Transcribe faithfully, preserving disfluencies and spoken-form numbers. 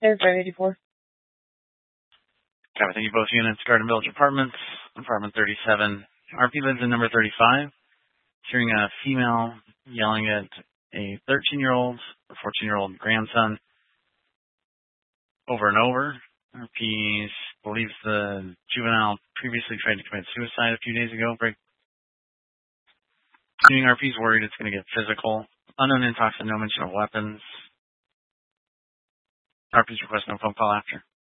There's five eighty-four. Copy. Thank you, both units. Garden Village Apartments, apartment thirty-seven. R P lives in number thirty-five. Hearing a female yelling at a thirteen-year-old or fourteen-year-old grandson over and over. R P believes the juvenile previously tried to commit suicide a few days ago. Break. R P is worried it's going to get physical. Unknown intoxicant, no mention of weapons. R P's request no phone call after.